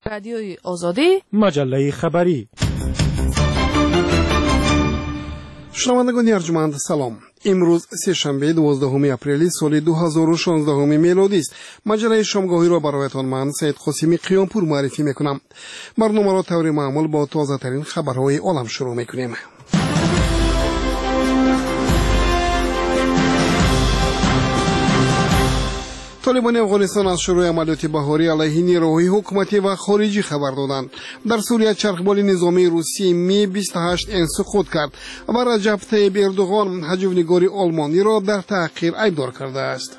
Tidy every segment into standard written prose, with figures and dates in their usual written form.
رادیوی آزادی، مجله خبری. شنوندگان ارجمند سلام. امروز سه‌شنبه 12 اپریل سال 2016 میلادی است. مجله شامگاهی را برایتان من سید قاسمی قیامپور معرفی میکنم. برنامه را طور معمول با تازه ترین خبرهای عالم شروع میکنیم. طالبان افغانستان از شروع عملیات بهاری علیه نیروهای حکومتی و خارجی خبر دادند. در سوریه چرخبال نظامی روسی می 28 سقوط کرد و رجب طیب اردوغان هجومنگار آلمانی را در تحقیر ایبدار کرده است.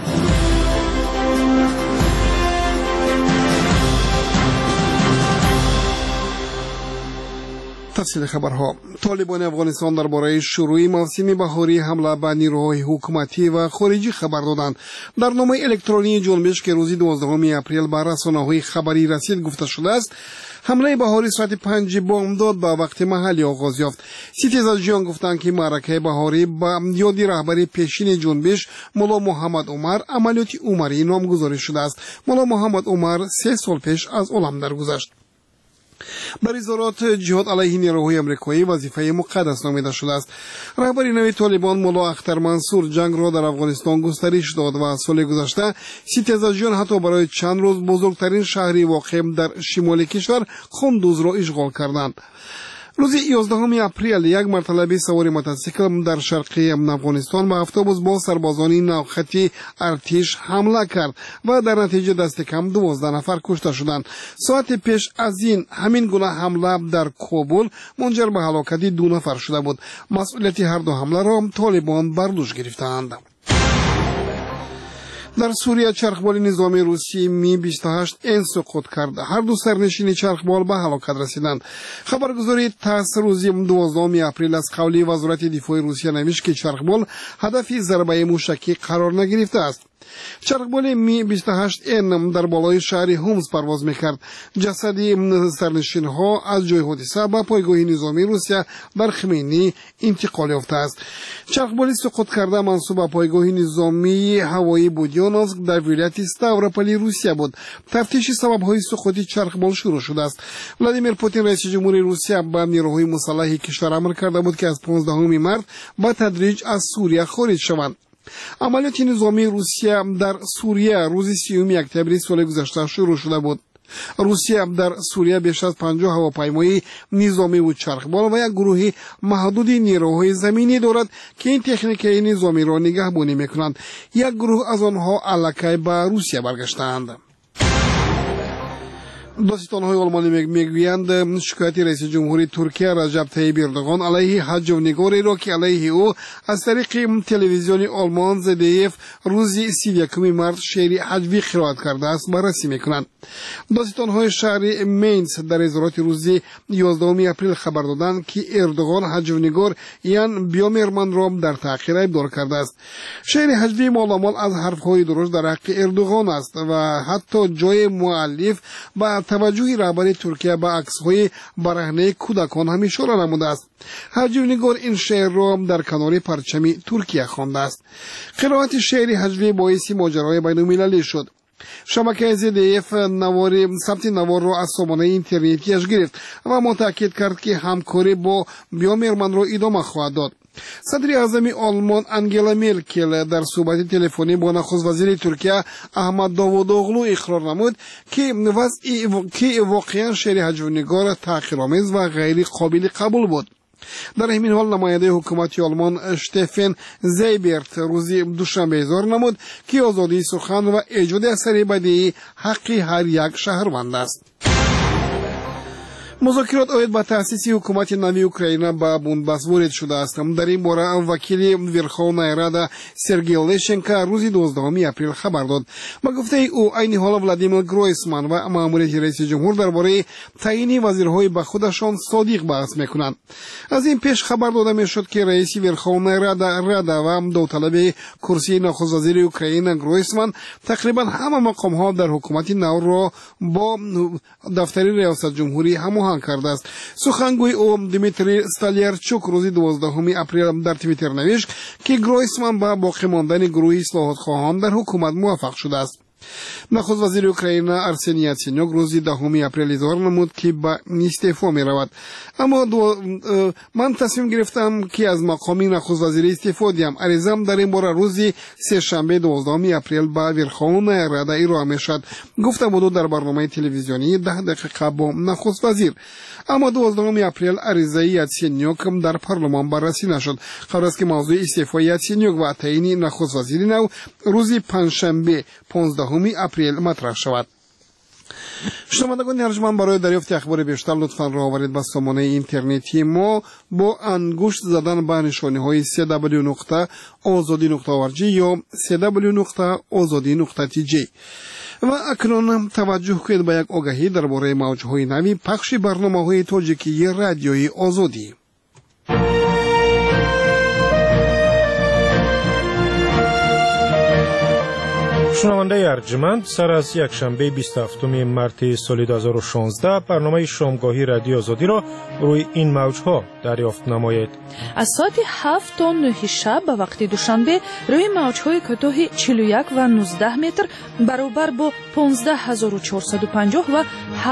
تفصیل خبرها. طالبان افغانستان درباره شروع موسم بهاری حمله به نیروهای حکومتی و خارجی خبر دادند. در نامه الکترونی جنبش که روز 12 اپریل به رسانه‌های خبری رسید گفته شده است حمله بهاری ساعت 5 بامداد به وقت محلی آغاز یافت. ستیزجویان گفتند که معرکه بهاری با یاد رهبر پیشین جنبش مولا محمد عمر عملیات عمری نامگذاری شده است. مولا محمد عمر 3 سال پیش از عالم درگذشت. بر اظهارات جهاد علیه نیروهای آمریکایی وظیفه مقدس نامیده شده است. رهبر نوی طالبان مولا اختر منصور جنگ را در افغانستان گسترش داد و سال گذشته ستیزجویان حتی برای چند روز بزرگترین شهری واقع در شمال کشور قندوز را اشغال کردند. روز 11 اپریل یک مرتبه سوار موتورسیکل در شرقی افغانستان به اتوبوس با سربازان نوخطی ارتش حمله کرد و در نتیجه دست کم 12 نفر کشته شدند. ساعت پیش از این همین گونه حمله در کابل منجر به هلاکت 2 نفر شده بود. مسئولیت هر دو حمله را طالبان بر دوش گرفتند. در سوریه چرخبال نظامی روسی می 28 سقوط کرد. هر دو سرنشین چرخبال به هلاکت رسیدند. خبرگزاری تاس روز 12 اپریل از قول وزارت دفاع روسیه نوشت که چرخبال هدف ضربه موشکی قرار نگرفته است. چرخبال می 28 در بالای شهر هومس پرواز میکرد. جسد سرنشین ها از جای حادثه به پایگاه نظامی روسیه در خمینی انتقال یافته است. چرخبال سقوط کرده منسوب به پایگاه نظامی هوایی بودیانوفسک در ولایت ستاوروپول روسیه بود. تفتیش سبب‌های سقوط چرخبال شروع شده است. ولادیمیر پوتین رئیس جمهوری روسیه به نیروهای مسلح کشور امر کرده بود که از 15 مارس به تدریج از سوریه خارج شوند. عملیات نظامی روسیه در سوریه روز 30 اکتبر سال گذشته شروع شده بود. روسیه در سوریه بیش از 50 هواپیمای نظامی و چرخبال و یک گروه محدود نیروهای زمینی دارد که این تکنیک نظامی را نگهبانی میکنند. یک گروه از آنها الکی به روسیه برگشتند. داستان‌های آلمانی میگویند شکایت رئیس جمهوری ترکیه رجب طیب اردوغان علیه هجومنگاری را که علیه او از طریق تلویزیون آلمان ZDF روز 31 مارس شعر هجوی قرائت کرده است بررسی میکنند. داستان‌های شهر مینس در اظهارات روز 11 اپریل خبر دادند که اردوغان هجومنگار یان بیومرمن را در تحقیر ایبدار کرده است. شعر هجوی مالامال از حرف‌های درشت در حق اردوغان است و حتی جای مؤلف با توجه رهبر ترکیه به عکس‌های برهنه کودکان هم اشاره نموده است. هجومنگار این شعر را در کنار پرچم ترکیه خوانده است. قرائت شعر هجوی باعث ماجرای بین‌المللی شد. شبکه ZDF ثبت نوار را از سامانه اینترنتیش گرفت و متأکد کرد که همکاری با بیومرمن را ادامه خواهد داد. صدر اعظم آلمان انگلا مرکل در صحبت تلفنی با نخست وزیر ترکیه احمد داوودوغلو اقرار نمود که واقعا شعر هجومنگار تحقیرآمیز و غیر قابل قبول بود. در همین حال نماینده حکومت آلمان اشتفن زیبرت روز دوشنبه اظهار نمود که آزادی سخن و ایجاد اثر بدیعی حق هر یک شهروند است. مذاکرات اوید به تأسیس حکومت نوی اوکراین به بنبست وارد شده است. در این باره وکیل ورخوونای رادا سرگئی لشنکو روز 12 اپریل خبر داد. با گفته او عین حال ولادیمیر گرویسمان و مأموریت رئیس جمهور درباره تعیین وزیرهای به خودشان صادق بحث میکنند. از این پیش خبر داده میشد که رئیس ورخوونای رادا و داوطلب کرسی نخست وزیر اوکراین گرویسمان تقریبا همه مقامها در حکومت نو را با دفتر ریاست جمهوری هماهنگ کرده است. سخنگوی او دیمیتری استالیارچوک روز 12 اپریل در توییتر نوشت که گرویسمان با باقی ماندن گروه اصلاحات خواهان در حکومت موفق شده است. نخست وزیر اوکراین ارسن یاتسینیوک روز 10 اپریل اظهار نمود که به استعفا می رود. اما من تصمیم گرفتم که از مقام نخست وزیر استعفا دهم. عریضه‌ام در این باره روز سه‌شنبه 12 اپریل به ورخوانه رده ارائه می شد، گفته بود در برنامه تلویزیونی 10 دقیقه با نخست وزیر. اما 12 اپریل عریضه یاتسینیوک در پارلمان بررسی نشد. قبل از که موضوع استعفای یاتسینیوک و تعیین نخست وزیر نو روز پنجشنبه 15 اپریل مطرح شود. شنوندگان ارجمند، برای دریافت اخبار بیشتر لطفاً راه آورید به سامانه اینترنتی ما با انگشت زدن به نشانه‌های www.azadi.org یا www.azadi.tj. و اکنون توجه کنید به یک آگهی درباره موج‌های نوی پخش برنامه‌های تاجیکی رادیوی آزادی. شنونده ارجمند، سر از یک شنبه 27 مارس سال 2016 برنامه شامگاهی رادیو آزادی را روی این موجها دریافت نمایید. از ساعت 7 تا 9 شب به وقت دوشنبه روی موجهای کوتاه 41 و 19 متر برابر با 15450 و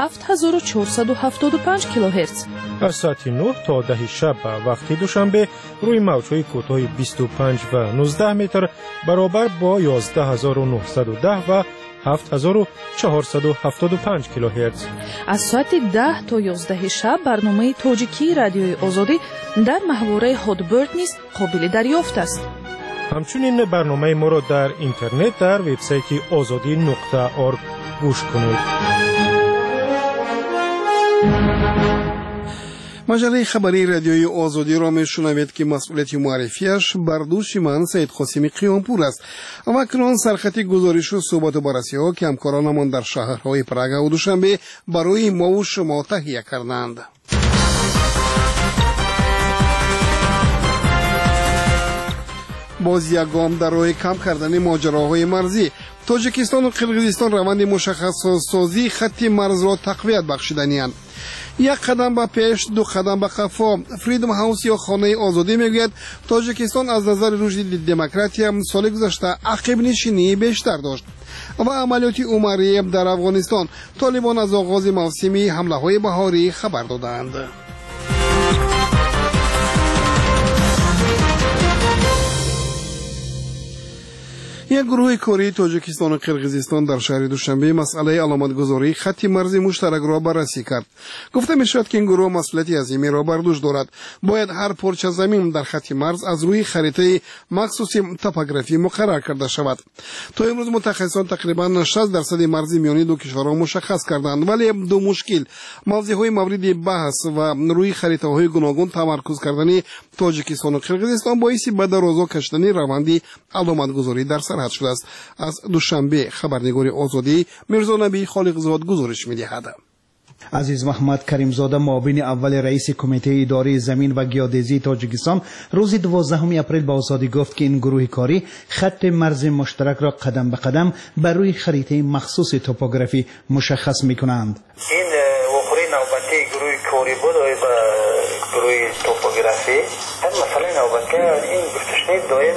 7475 کیلوهرتز. از ساعت 9 تا 10 شب به وقت دوشنبه روی موجهای کوتاه 25 و 19 متر برابر با 11910 و 7475 کیلوهرتز. از ساعت 10 تا 11 شب برنامه تاجیکی رادیوی آزادی در محوره هادبرد نیز قابل دریافت است. همچنین برنامه ما را در اینترنت در وبسایت azadi.org گوش کنید. مجله خبری رادیوی آزادی را میشنوید که مسئولیت معرفیش بر دوش من سید قاسمی قیامپور است. و اکنون سرخط گزارش و صحبت و بررسی ها که همکارانمان در شهرهای پراگ و دوشنبه برای ما و شما تهیه کردند. باز یک گام در راه کم کردن ماجراهای مرزی. تاجیکستان و قرقیزستان روند مشخص سازی خط مرز را تقویت بخشیدند. یک قدم به پیش، دو قدم به خفا. فریدم هاوس یا خانه آزادی میگوید تاجیکستان از نظر رشد دموکراسی سال گذشته عقب نشینی بیشتر داشت. و عملیات عمری در افغانستان، طالبان از آغاز موسمی حمله های بهاری خبر دادند. یک گروه کاری تاجیکستان و قرقیزستان در شهر دوشنبه مسئله علامتگذاری خط مرزی مشترک را بررسی کرد. گفته می شود که این گروه مسئولیت عظیمی را بر دوش دارد. باید هر پارچه زمین در خط مرز از روی خریطه مخصوص توپوگرافی مقرر کرده شود. تا امروز متخصصان تقریبا 60% مرزی میانی دو کشورها مشخص کردند، ولی دو مشکل موضوعهای مورد بحث و روی خریطه های گوناگون تمرکز کردن تاجیکستان و قرقیزستان باعث به درازا کشیدن روند علامتگذاری در سرحد شده است. از دوشنبه خبرنگار آزادی میرزا نبی خالقزاد گزارش می‌دهد. عزیز محمد کریمزاده معاون اول رئیس کمیته اداره زمین و گیودزی تاجیکستان روز 12 اپریل به آزادی گفت که این گروه کاری خط مرز مشترک را قدم به قدم بر روی خریطه مخصوص توپوگرافی مشخص می‌کنند. این وقوع نوبتی گروه کاری بود و گروه توپوگرافی هم مثلا نوبتی این گفتشنی دایم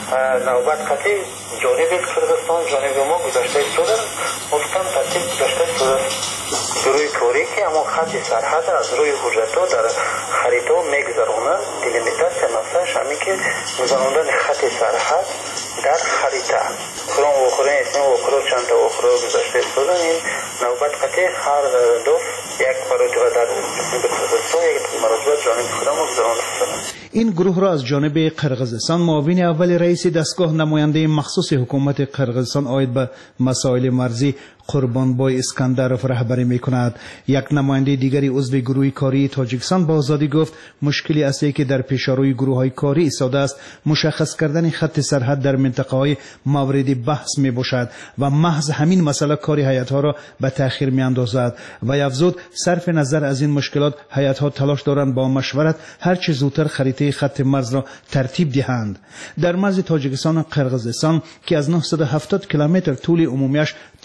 نوبت خطی جانب کردستان جانب ما گذاشته شده مفتم ترتیب گذاشته شده گروه کاری که اما خط سرحد از روی حجرتا در خریطه میگذرونن. دیلیمیتاسیا مثلا همین که گذراندن خط سرحد در خریطه کرام وخوره اسم وخوره چند تا وخوره گذاشته شدن. این نوبت خطی هر دو یک مرتبه در کردستان یک مرتبه جانب خودم گذرانده شدن. این گروه را از جانب قرقیزستان معاون اول رئیس دستگاه نماینده مخصوص حکومت قرقیزستان آید به مسائل مرزی قربانبای اسکندرف رهبری می‌کند. یک نماینده دیگری عضو گروه کاری تاجیکستان با آزادی گفت مشکلی اصلی که در پیشروی گروه‌های کاری ایستاده است مشخص کردن خط سرحد در منطقه‌های مورد بحث میباشد و محض همین مسئله کاری هیئت‌ها را به تأخیر می‌اندازد و افزود صرف نظر از این مشکلات هیئت‌ها تلاش دارند با مشورت هر چه زودتر خریطه خط مرز را ترتیب دهند. در مرز تاجیکستان و قرقیزستان که از 970 کیلومتر طول عمومیش تا امروز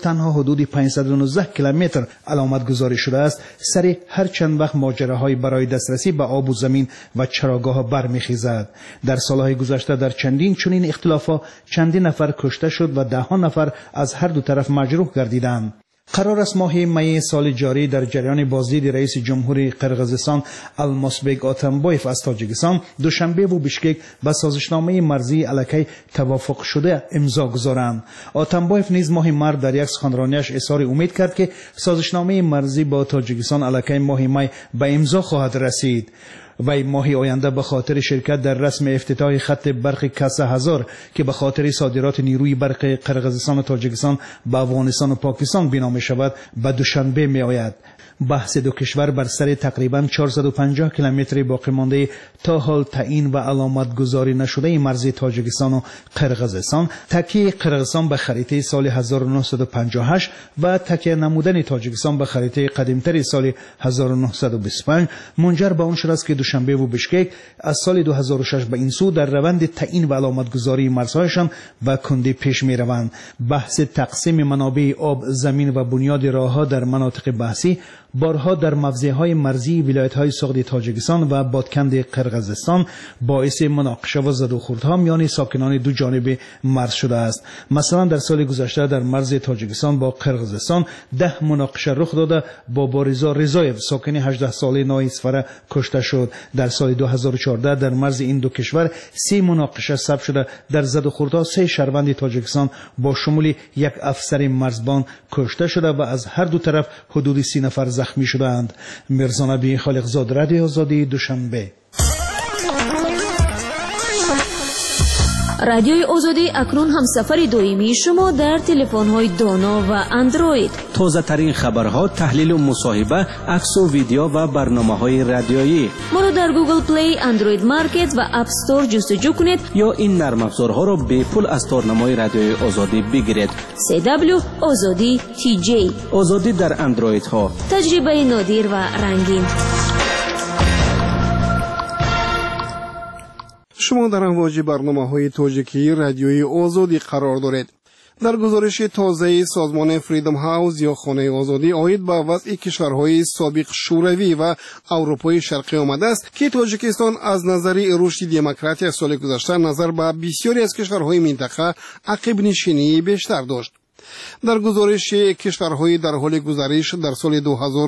تنها حدود 519 کیلومتر علامت گذاری شده است، سر هر چند وقت ماجراهای برای دسترسی به آب و زمین و چراگاه برمیخیزد. در سالهای گذشته در چندین چنین اختلافات چندین نفر کشته شد و ده ها نفر از هر دو طرف مجروح گردیدند. قرار است ماه می سال جاری در جریان بازدید رئیس جمهوری قرقیزستان المازبek آتامبایف از تاجیکستان دوشنبه و بیشکک به سازشنامه مرزی علیه توافق شده امضا گذارند. آتامبایف نیز ماه مارس در یک سخنرانیش اظهار امید کرد که سازشنامه مرزی با تاجیکستان علیه ماه می به امضا خواهد رسید. وی ماه آینده به خاطر شرکت در رسم افتتاح خط برق کاسه هزار که به خاطر صادرات نیروی برق قرقیزستان و تاجیکستان به افغانستان و پاکستان بنا می شود به دوشنبه می آید. بحث دو کشور بر سر تقریبا 450 کیلومتر باقی مانده تا حال تعیین و علامت گذاری نشده مرز تاجیکستان و قرقیزستان، تکیه قرقیزستان به خریطه سال 1958 و تکیه نمودن تاجیکستان به خریطه قدیمتر سال 1925 منجر به آن شد است که دوشنبه و بیشکک از سال 2006 به این سو در روند تعیین و علامت گذاری مرزهایشان به کندی پیش می روند. بحث تقسیم منابع آب، زمین و بنیاد راهها در مناطق بحثی بارها در موضعهای مرزی ولایت‌های سغد تاجیکستان و بادکند قرقیزستان باعث مناقشه و زد و خوردها میان ساکنان دو جانب مرز شده است. مثلا در سال گذشته در مرز تاجیکستان با قرقیزستان 10 مناقشه رخ داده با باریزا رضایف ساکن 18 ساله نایسفره کشته شد. در سال 2014 در مرز این دو کشور 3 مناقشه ثبت شده. در زد و خوردها 3 شهروند تاجیکستان با شمول یک افسر مرزبان کشته شده و از هر دو طرف حدود 30 نفر زخمی شدند. مرزا نبی خالقزاد، رادیو آزادی، دوشنبه. رادیوی آزادی اکنون هم سفر دائمی شما در تلفن‌های دانا و اندروید. تازه ترین خبرها، تحلیل و مصاحبه، عکس و ویدیو و برنامه‌های رادیویی. ما را در گوگل پلی، اندروید مارکت و اپ استور جستجو کنید یا این نرم افزارها را به پول از تارنمای رادیوی آزادی بگیرید. CW آزادی TJ. آزادی در اندروید ها. تجربه نادر و رنگین. شما در امواج برنامه‌های تاجیکی رادیوی آزادی قرار دارید. در گزارش تازه سازمان فریدم هاوس یا خانه آزادی عاید به وضع کشورهای سابق شوروی و اروپای شرقی آمده است که تاجیکستان از نظر رشد دموکراسی سال گذشته نظر به بسیاری از کشورهای منطقه عقب نشینی بیشتر داشت. در گزارش کشورهای در حال گزارش در سال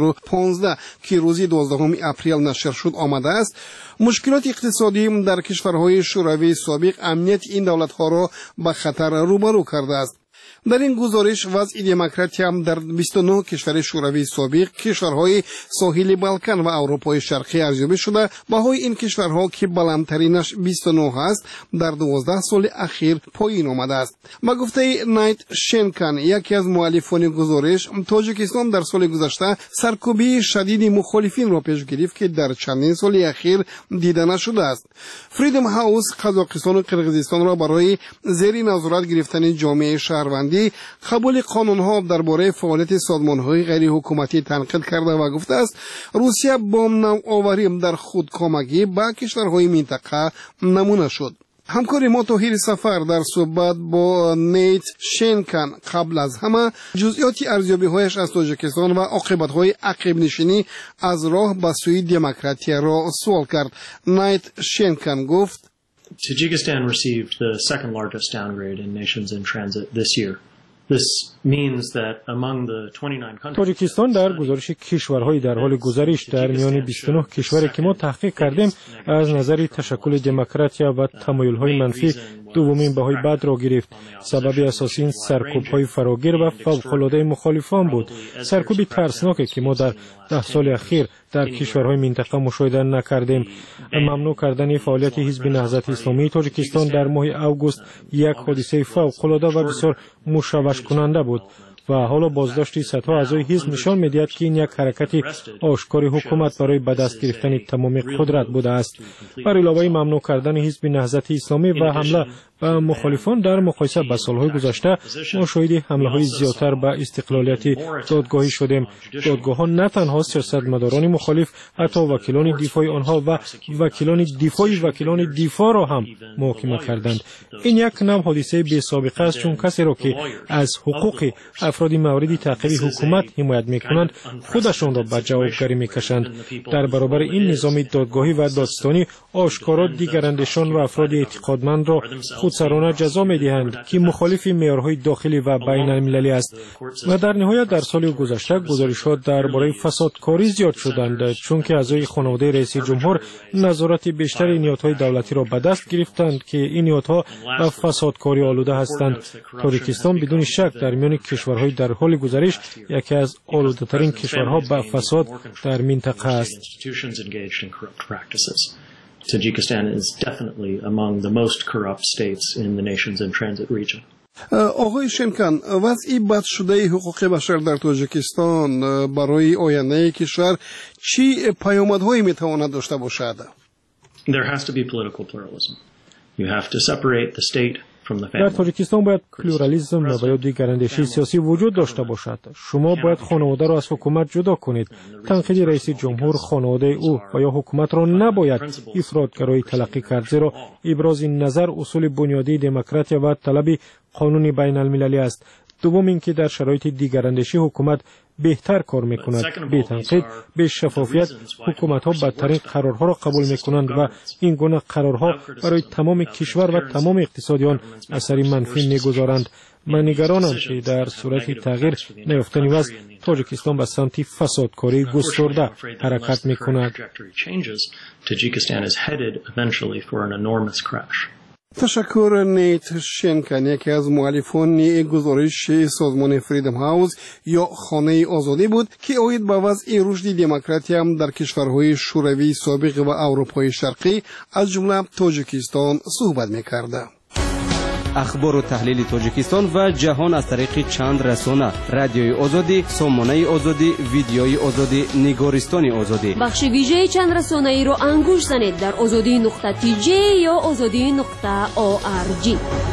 2015 که روز 12 اپریل نشر شد آمده است، مشکلات اقتصادی در کشورهای شوروی سابق امنیت این دولت‌ها را به خطر روبرو کرده است. در این گزارش وضع دموکراسی هم در 29 کشور شوروی سابق، کشورهای ساحل بالکان و اروپای شرقی ارزیابی شده. بهای این کشورها که بلندترینش 29 است در 12 سال اخیر پایین آمده است. با گفته نایت شنکان، یکی از مؤلفان گزارش، تاجیکستان در سال گذشته سرکوبی شدید مخالفین را پیش گرفت که در چندین سال اخیر دیده نشده است. فریدم هاوس قزاقستان و قرقیزستان را برای زیر نظارت گرفتن جامعه شهروندی قبول قانون‌ها درباره فعالیت سازمان‌های غیر حکومتی تنقید کرده و گفته است روسیه با نوآوری در خودکامگی با کشورهای منطقه نمونه شد. همکار ما طاهر سفر در صحبت با نیت شنکان قبل از همه جزئیات ارزیابی‌هایش از تاجیکستان و عاقبت‌های عقب نشینی از راه به سوی دموکراسی را سوال کرد. نیت شنکان گفت Tajikistan received the second largest downgrade in nations in transit this year. This means that among the 29 countries تاجیکستان در گزارش کشورهای در حال گذارش در میان 29 کشوری که ما تحقیق کردیم از نظر تشکل دموکراسی و تمایل‌های منفی دومین بهای بد را گرفت. سبب اساسی این سرکوب‌های فراگیر و فوق‌العاده مخالفان بود. سرکوبی ترسناکی که ما در 10 سال اخیر در کشورهای منطقه مشاهده نکردیم. ممنوع کردن فعالیت حزب نهضت اسلامی تاجیکستان در ماه اوگوست یک حادثه فوق‌العاده و بسیار مشوش کننده بود و حالا بازداشت صدها اعضای حزب نشان می‌دهد که این یک حرکت آشکار حکومت برای به دست گرفتن تمام قدرت بوده است. بر علاوه ممنوع کردن حزب نهضت اسلامی و حمله و مخالفان در مقایسه با سالهای گذشته ما شاهد حمله‌های زیادتر به استقلالیت دادگاهی شدیم. دادگاه‌ها نه تنها سیاستمداران مخالف، حتی وکیلان دفاع آنها و وکیلان دفاع را هم محاکمه کردند. این یک نوع حادثه بی‌سابقه است، چون کسی را که از حقوق افراد افرادی موردی تعقیب حکومت حمایت میکنند خودشان را به جوابگری میکشند. در برابر این نظام دادگاهی و دادستانی آشکارا دیگراندیشان و افراد اعتقادمند را خودسرانه جزا میدهند که مخالف معیارهای داخلی و بین المللی است. و در نهایت در سال گذشته گزارش‌ها درباره فسادکاری زیاد شدند، چون که اعضای خانواده رئیس جمهور نظارت بیشتر نیات‌های دولتی را به دست گرفتند که این نیات‌ها به فسادکاری آلوده هستند. تاجیکستان بدون شک در میان کشورهای در حال گزارش یکی از آلوده‌ترین کشورها به فساد در منطقه است. Tajikistan is definitely among the most corrupt states in the nations in transit region. آقای شمکن، وضع بد شده حقوق بشر در تاجیکستان برای آینده کشور چی پیامدهایی میتواند داشته باشد؟ There has to be political pluralism. You have to separate the state from the family. در تاجیکستان باید پلورالیسم و یا دیگراندیشی سیاسی وجود داشته باشد. شما باید خانواده را از حکومت جدا کنید. تنقید رئیس جمهور خانواده او و یا حکومت را نباید افراطگرایی تلقی کرد، زیرا ابراز نظر اصول بنیادی دموکراسی و طلب قانون بین المللی است. دوم اینکه در شرایط دیگراندیشی حکومت بهتر کار میکند. به تنقید، به شفافیت حکومت ها بدترین قرارها را قبول میکنند و این گونه قرارها برای تمام کشور و تمام اقتصادیان اثری منفی میگذارند. من نگرانم که در صورت تغییر نیافتن وضع تاجیکستان به سمت فسادکاری گسترده حرکت میکند. تشکر. نیت شنکن، یکی از مؤلفان گزارش سازمان فریدم هاوس یا خانه آزادی بود که اوید به وضع رشد دموکراسی هم در کشورهای شوروی سابق و اروپای شرقی از جمله تاجیکستان صحبت میکرده. اخبار و تحلیل تاجیکستان و جهان از طریق چند رسانه: رادیوی آزادی، سامانه آزادی، ویدیوی آزادی، نگارستان آزادی. بخش ویژه چند رسانه ای رو انگوش زنید در azadi.tj یا azadi.org.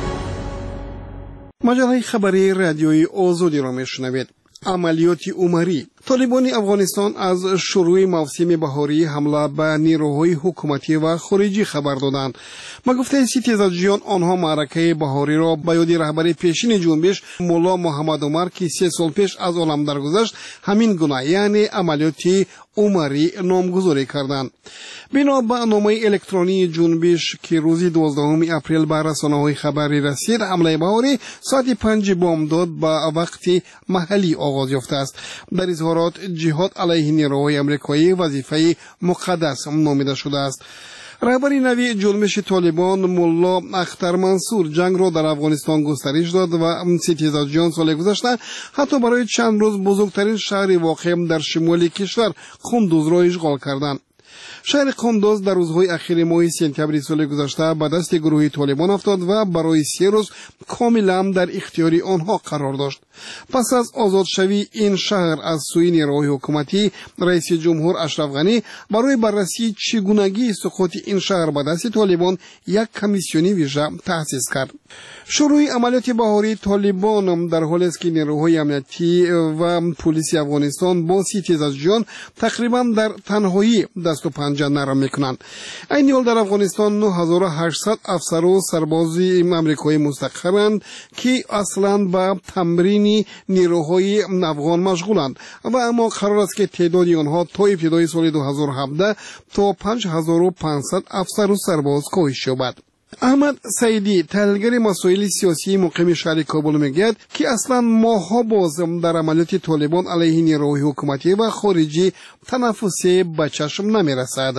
مجله خبری رادیوی آزادی را میشنوید. عملیات عمری. طالبان افغانستان از شروع موسم بهاری حمله به نیروهای حکومتی و خارجی خبر دادند. گفته ستیزجویان آنها معرکه بهاری را به یاد رهبر پیشین جنبش مولا محمد عمر که 3 سال پیش از عالم درگذشت همین گونه یعنی عملیات عمری نامگذاری کردند. بنا به نامه الکترونی جنبش که روز 12 اپریل به رسانه‌های خبری رسید، حمله بهاری ساعت 5 بامداد به وقت محلی آغاز یافته است. در اظهارات جهاد علیه نیروهای آمریکایی وظیفه مقدس نامیده شده است. رهبر نوی جنبش طالبان مولا اختر منصور جنگ را در افغانستان گسترش داد و ستیزجویان سال گذشته حتی برای چند روز بزرگترین شهر واقع در شمال کشور قندوز را اشغال کردند. شهر قندوز در روزهای اخیر ماه سپتامبر سال گذشته به دست گروه طالبان افتاد و برای 3 روز کاملا در اختیار آنها قرار داشت. پس از آزاد شوی این شهر از سوی نیروهای حکومتی، رئیس جمهور اشرف غنی برای بررسی چگونگی سقوط این شهر به دست طالبان یک کمیسیونی ویژه تأسیس کرد. شروع عملیات بهاری طالبان در حالی است که نیروهای امنیتی و پلیس افغانستان با ستیزجویان تقریبا در تنهایی دست و پنجه نرم میکنند. این حال در افغانستان 9800 افسر و سرباز امریکایی مستقرند که اصلا به تمرین نیروهای افغان مشغولند و اما قرار است که تعداد آنها تا ابتدای سال 2017 تا 5500 افسر و سرباز کاهش یابد. احمد سعیدی، تحلیلگر مسائل سیاسی مقیم شهر کابل میگوید که اصلا ماها باز در عملیات طالبان علیه نیروهای حکومتی و خارجی تنفسی به چشم نمیرسد.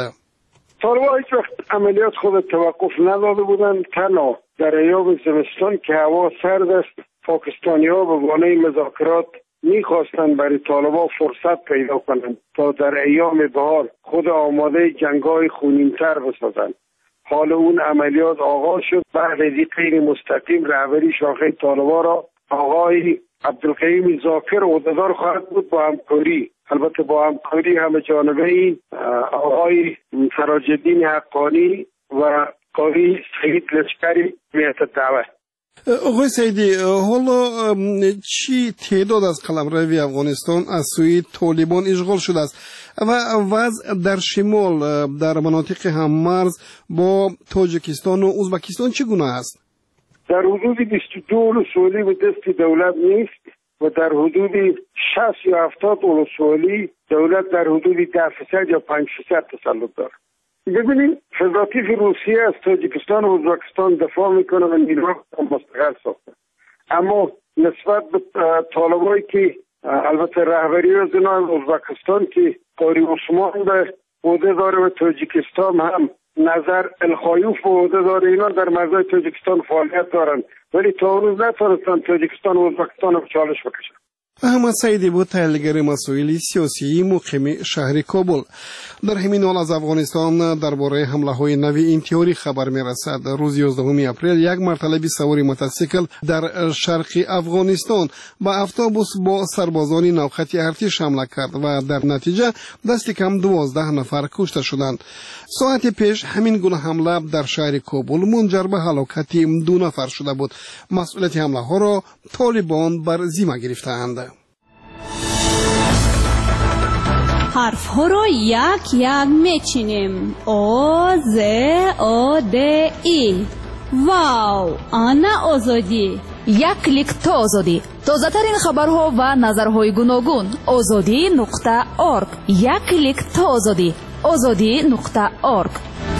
طالبان هیچ وقت عملیات خود توقف نداده بودند. تنها در ایام زمستان که هوا سرد است، پاکستانی ها به بهانه مذاکرات میخواستند برای طالبان فرصت پیدا کنند تا در ایام بهار خود آماده جنگ‌های خونین‌تر بسازند. حال اون عملیات آغاز شد. بعد از این غیر مستقیم رهبری شاخه طالبان را آقای عبدالقیوم ذاکر عهدهدار خواهد بود با همکاری، البته با همکاری همه جانبه آقای سراج الدین حقانی و قاضی سعید لشکری میت دعوت. آقای سعیدی، حالا چی تعداد از قلمرو افغانستان از سوی طالبان اشغال شده است و وضع در شمال در مناطق هممرز با تاجیکستان و ازبکستان چگونه است؟ در حدود 22 ولسوالی به دست دولت نیست. و در حدود 60 یا 70 ولسوالی دولت در حدود 10% یا 5% تسلط داره. ببینید فدراتیو روسیه از تاجیکستان و ازبکستان دفاع میکنه و نیروها مستقل ساخته، اما نسبت به طالبایی که البته رهبری از ازبکستان که قاری عثمان به عهده داره و تاجیکستان هم نظر الخایوف به عهده داره، اینا در مرزهای تاجیکستان فعالیت دارن ولی تا اون روز نتونستن تاجیکستان و ازبکستان رو چالش بکشن. احمد سعیدی بود تحلیلگر مسائل سیاسی مقیم شهر کابل. در همین حال از افغانستان درباره حمله‌های نوی این تئوری خبر می‌رسد. روز 11 اپریل یک مرتبه سوار موتورسیکل در شرق افغانستان با اتوبوس با سربازان نوخط ارتش حمله کرد و در نتیجه دست کم 12 نفر کشته شدند. ساعت پیش همین گونه حمله در شهر کابل منجر به هلاکت 2 نفر شده بود. مسئولیت حمله‌ها را طالبان بر ذمه گرفته‌اند. حرف ها رو یک یک میچینیم. او ز او د ای. واو، آنا آزادی. یک کلیک تا آزادی. تازه ترین خبرها و نظرهای گوناگون. azadi.org. یک کلیک تا آزادی. azadi.org.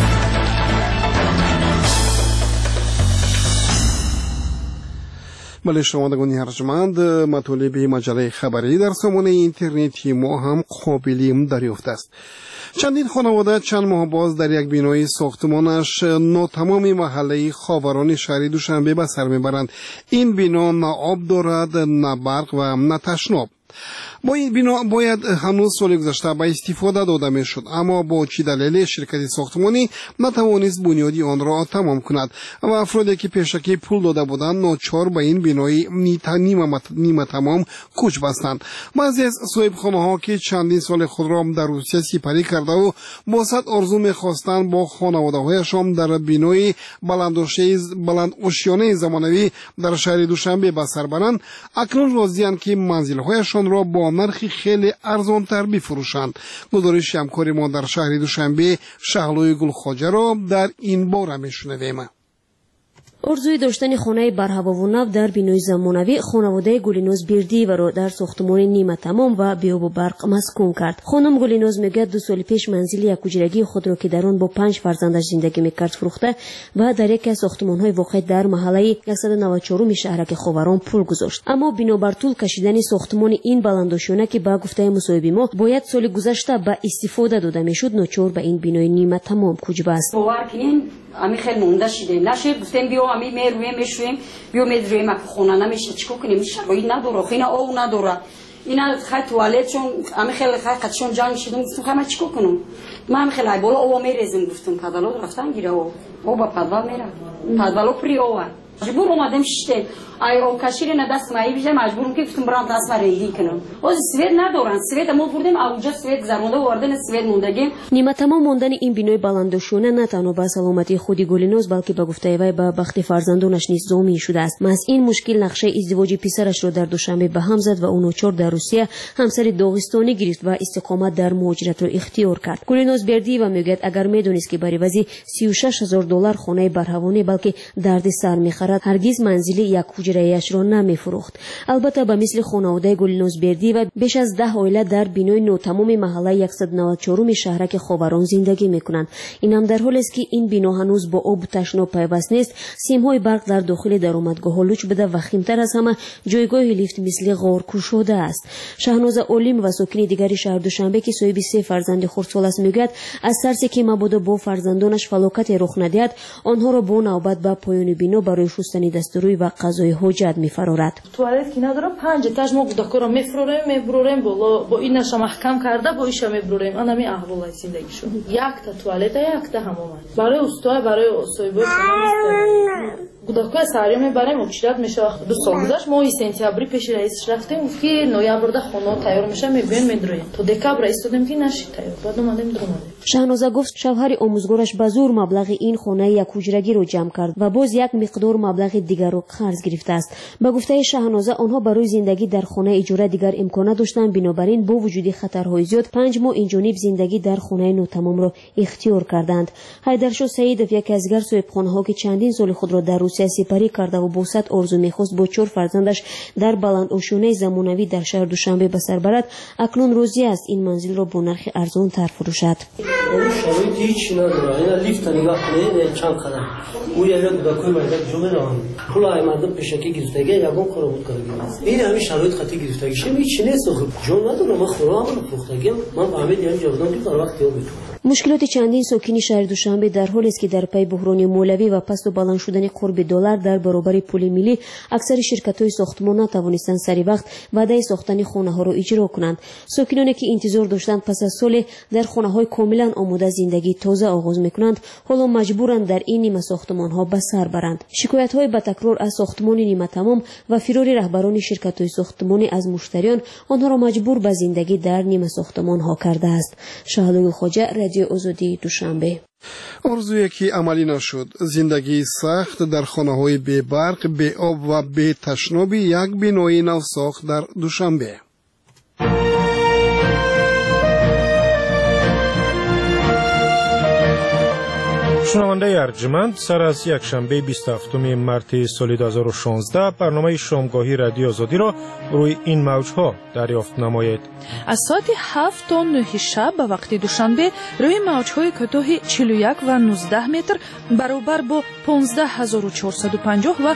بله شنوندگان ارجمند، مطالب مجله خبری در سامانه اینترنتی ما هم قابل دریافت است. چندین خانواده چند ماه باز در یک بینای ساختمانش ناتمام محله خاوران شهر دوشنبه به سر میبرند. این بنا نه آب دارد، نه برق و نه تشناب. با این بنا باید هنوز سال گذشته به استفاده داده میشد، اما با چی دلیل شرکت ساختمانی نتوانست بنیادی آن را تمام کند و افرادی که پیشکی پول داده بودند ناچار به این بینای نیمه تمام کوچ بستند. بعضی از صاحبخانه ها که چندین سال خود را در روسیه سپری کرده و با صد آرزو میخواستند با خانواده هایشان در بینای بلند اوشیانه زمانوی در شهر دوشنبه به سر برند، اکنون راضی‌اند که منزل هایشان را با نرخی خیلی ارزان تر بفروشند. گزارش همکار ما در شهر دوشنبه شهلوی گلخواجه را در این باره میشنویم. ارزوی داشتن خانه برهوا و نو در بینای زمانوی خانواده گلینوز بیردیوا را در ساختمان نیمه تمام و بی‌آب و برق مسکون کرد. خانم گلینوز میگه 2 سال پیش منزل یک حجرگی خود را که در آن با 5 فرزندش زندگی میکرد فروخته و در یکی از ساختمان‌های واقع در محله 194 شهرک خاوران پول گذاشت. اما بنابر طول کشیدن ساختمان این بلندوشانه که با گفته مصاحبه ما باید سال گذشته به استفاده داده میشد، ناچار به این بینای نیمه تمام کوچ بست. امی خیلی مونده شدیم نشه گفتیم بیا امی میرویم بیا میرویم اگه خونه نمیشه چیکار کنیم؟ شرایط نداره، خیلی آب نداره، اینا خیلی توالت چون امی خیلی خیلی جنگ شدیم گفتم خیلی چیکار کنم؟ من خیلی بالا آب میریزم گفتم پدالو رفتن گیره آب با پدال میره پدالو پری آب مجبور اومدم شته ای او کشیر نه دست مایی بیشه مجبورم که گفتم برام دست مریدی کنم. از سوید ندارن، سوید ما بردیم اونجا سوید زرمونده وردن سوید موندگیم. نیمه تمام موندن این بینای بلندوشانه نه تنها به سلامتی خودی گلینوز بلکه به گفته وی به بخت فرزندانش نیز ضامن شده است. از این مشکل نقشه ازدواج پسرش را در دوشنبه به هم زد و اون ناچار در روسیه همسر داغستانی گرفت و استقامت در مهاجرت را اختیار کرد. گلینوز بیردیوا میگه اگر میدونست که برای وزی $36,000 خانه برهوانی بلکه درد سر میخرد هرگز منزل یک حجره‌اش را نمیفروخت. البته به مثل خانواده گلینوز بیردیوا بیش از 10 عائله در بینای ناتمام محله 194 شهرک خاوران زندگی میکنند. این هم در حالی است که این بنا هنوز با آب و تشناب پیوست نیست. سیم‌های برق در داخل درآمدگاه لوچ بده و خیمتر از همه جایگاه لیفت مثل غار گشوده است. شهناز علیم و ساکن دیگری شهر دوشنبه که صاحب 3 فرزند خردسال است میگوید از ترسی که مبادا با فرزندانش فلاکت رخ ندهد آنها را با نوبت به پایان بنا برای شستن دستوری و غذای حاجت میفرارد. توالت که نداره 5 اتاج ما گوداکورا میفروریم بالا با اینش محکم کرده با ایش میبروریم. آن می احوال زندگی شد. یک تا توالت یک تا حمام برای استاد برای صاحب گوداکوی ساری میبریم اچیرات میشه. 2 سال گذشت ما سپتامبر پیش رئیسش رفتیم گفت که نوامبر خونه تیار میشه میبین میدرویم تو دکابر ایستادیم که نشید تیار بعد اومدیم درآمدیم. شهنازه گفت شوهر آموزگارش به زور مبلغ این خانه یک حجرگی رو جمع کرد و باز یک مقدار مبلغ دیگر رو قرض گرفته است. به گفته شهنازه آنها برای زندگی در خانه اجاره دیگر امکان نداشتند، بنابراین با وجود خطرهای زیاد 5 ماه این جانب زندگی در خانه ناتمام را اختیار کردند. حیدرشاه سعیدов یکی از صاحبخانه‌ها که چندین سال خود را در روسیه روسیه سپری کرده و با صد آرزو میخواست با 4 فرزندش در بلندآشانه زمانوی در شهر دوشنبه به سر برد، اکنون روزی است این منزل را با نرخ ارزان تر فروشد. شرایط هیچ نداره. اینا لیفت نگاه کنید چند قدم. او یه دکوی مرد جمعه را پول مردم پیشکی گرفتگی یگان کار بود کرد. این همین شرایط خطی گرفتگیشه هیچ نیست. جون نداره. من خورام فروختگی من فهمید یعنی جوردم که در وقت یاد میتونم. مشکلات چندین ساکنی شهر دوشنبه در حالی است که در پی بحران مولوی و پست و بلند شدن قرب دلار در برابر پول ملی، اکثر شرکت‌های ساختمان نتوانستند سری وقت وعده ساختن خانه‌ها را اجرا کنند. ساکنانی که انتظار داشتند پس از سال در خانه‌های کاملا آماده زندگی تازه آغاز می‌کنند، حالا مجبورند در این نیمه ساختمان‌ها به سر برند. شکایت‌های به تکرار از ساختمان نیمه تمام و فرار رهبران شرکت‌های ساختمانی از مشتریان آنها را مجبور به زندگی در نیمه ساختمان‌ها کرده است. شهادت خواجه، رادیو آزادی، دوشنبه. آرزویی که عملی نشد، زندگی سخت در خانه‌های بی برق، بی آب و بی تشنابی یک بینای نو ساخت در دوشنبه. شنونده ارجمند، سر از یک شنبه 27 مارس سال 2016 برنامه شامگاهی رادیو آزادی را روی این موج‌ها دریافت نمایید. از ساعت 7 تا 9 شب به وقت دوشنبه روی موج‌های کوتاه 41 و 19 متر برابر با 15450 و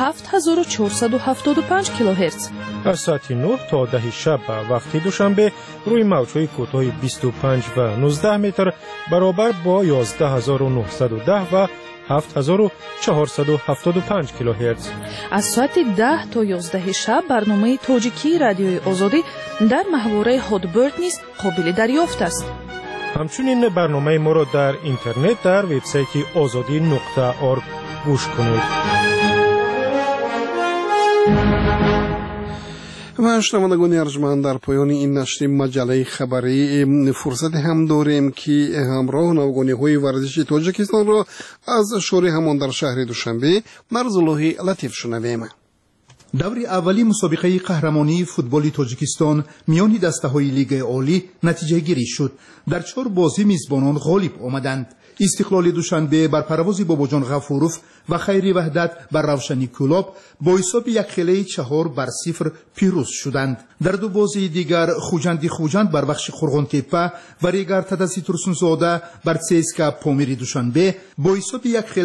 7475 کیلوهرتز. از ساعت 9 تا 10 شب به وقت دوشنبه روی موج‌های کوتاه 25 و 19 متر برابر با 11910 و 7475 کیلوهرتز. از ساعت 10 تا 11 شب برنامه تاجیکی رادیوی آزادی در محوره هادبرد نیز قابل دریافت است. همچنین برنامه ما را در اینترنت در وبسایت azadi.org گوش کنید. و شنوندگان ارجمند، در پایان این نشر مجله خبری فرصت هم داریم که همراه نوگانی‌های ورزشی تاجیکستان را از شوری همان در شهر دوشنبه مرزالله لطیف شنویم. دور اولی مسابقه قهرمانی فوتبال تاجیکستان میان دسته‌های لیگ عالی نتیجه گیری شد. در 4 بازی میزبانان غالب آمدند. استقلال دوشنبه بر پرواز باباجان غفوروف و خیری وحدت بر روشنی کلاب با حساب 1-4 پیروز شدند. در 2 بازی دیگر خوجند بر بخش خرغان تپه و ریگر تدسی ترسونزاده بر CSKA پامیر دوشنبه با حساب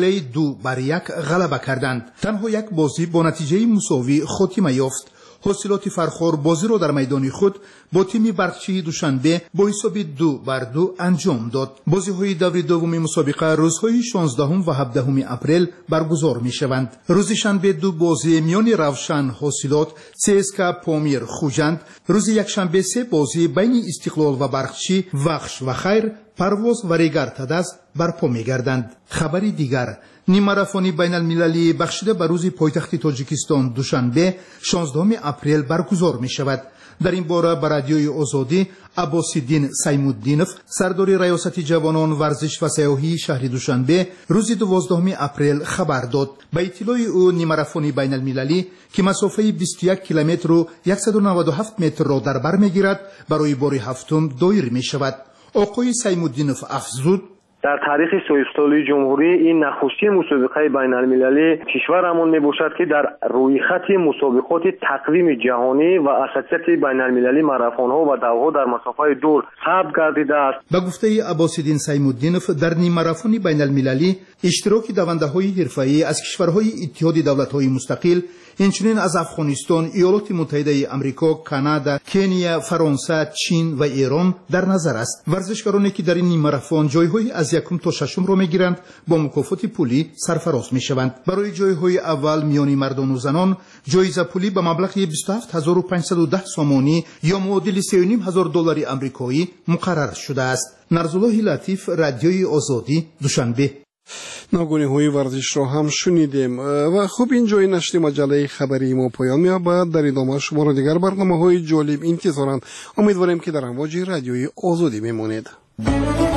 1-2 غلبه کردند. تنها یک بازی با نتیجه مساوی خاتمه یافت. حاصلات فرخار بازی را در میدان خود با تیم برقچی دوشنبه با حساب 2-2 انجام داد. بازی‌های دور دوم مسابقه روزهای 16 و 17 اپریل برگزار می‌شوند. روز شنبه 2 بازی میان روشن حاصلات CSKA پامیر خوجند، روز یکشنبه 3 بازی بین استقلال و برقچی وخش و خیر پرواز و ریگر تدس برپا می‌گردند. خبری دیگر، نیمه‌ماراتون بین‌المللی بخشیده به روز پایتخت تاجیکستان دوشنبه 16 اپریل برگزار می‌شود. در این باره به رادیوی آزادی عباس‌الدین سیم‌الدینов سردار ریاست جوانان ورزش و سیاحی شهر دوشنبه روز 12 اپریل خبر داد. به اطلاع او نیمه‌ماراتون بین‌المللی که مسافه 21 کیلومتر و 197 متر را در بر می‌گیرد برای بار هفتم دایر می‌شود. آقای سیم‌الدینов افزود: در تاریخ 6 ساله جمهوری این نخستین مسابقه بین‌المللی کشورمان میباشد که در روی خط مسابقات تقویم جهانی و اساسیت بین‌المللی ماراتون‌ها و دوها در مسافه دور ثبت گردیده است. به گفته عباس‌الدین سیم‌الدینov در نیمه‌ماراتون بین‌المللی اشتراک دونده‌های حرفه‌ای از کشورهای اتحاد دولت‌های مستقل، اینچنین از افغانستان، ایالات متحده آمریکا، کانادا، کنیا، فرانسه، چین و ایران در نظر است. ورزشکارانی که در این نیمه‌ماراتون جایهای از 1 تا 6 را میگیرند با مکافات پولی سرفراز میشوند. برای جایهای اول میان مردان و زنان جایزه پولی به مبلغ 27510 سامانی یا معادل $3,500 آمریکایی مقرر شده است. نرزالله لطیف، رادیوی آزادی، دوشنبه. نوگانی‌های ورزش را هم شنیدیم و خوب اینجای نشر مجله خبری ما پایان می‌یابد. در ادامه شما را دیگر برنامه‌های جالب انتظارند. امیدواریم که در امواج رادیوی آزادی بمانید.